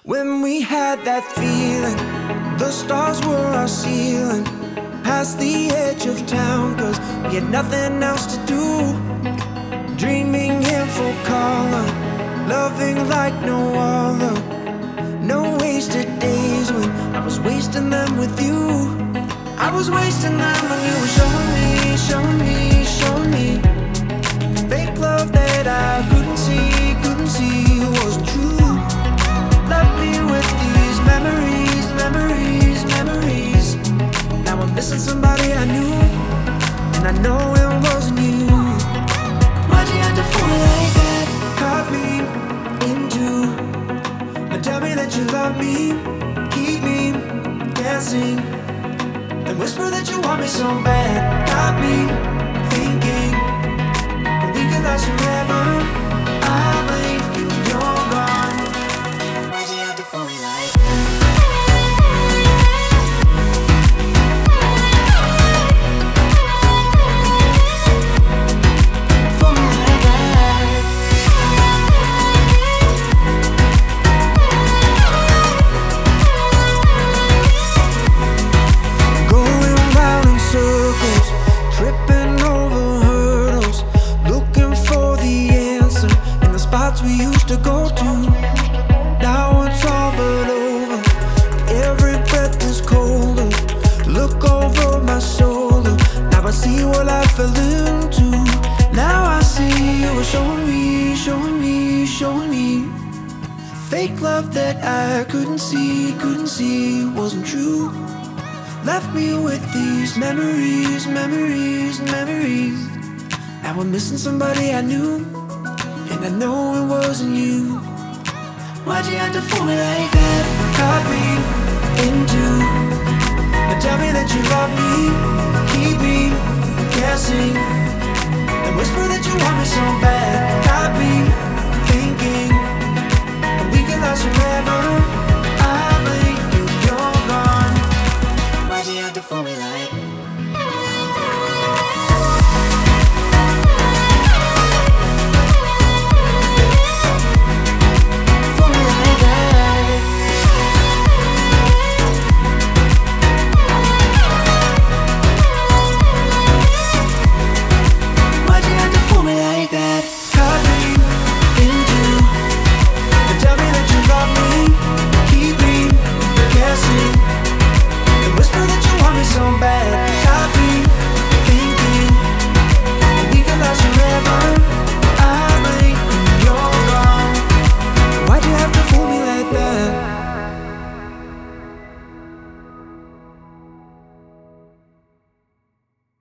When we had that feeling, the stars were our ceiling. Past the edge of town, cause we had nothing else to do. Dreaming in full color, loving like no other. No wasted days when I was wasting them with you. I was wasting them when you were showing me, showing me, showing me fake love that I couldn't see wasn't true. Left me with these memories, memories, memories. Now I'm missing somebody I knew, and I know it wasn't you. Why'd you have to fool me like that? Caught me into, now tell me that you love me, keep me guessing, and whisper that you want me so bad. Got me thinking that we could last forever. I blame you when you're gone. Why'd you have to fool me like that? Fool me like that. Going round in circles, tripping over hurdles, looking for the answer in the spots we used to go to. Now it's all but over, every breath is colder. Look over my shoulder, now I see what I fell into. Now I see you were showing me, showing me, showing me fake love that I couldn't see wasn't true. Left me with these memories, memories, memories. Now I'm missing somebody I knew, and I know it wasn't you. Why'd you have to fool me like that? Caught me into, now tell me that you love me, keep me guessing, and whisper that you want me so bad. Got me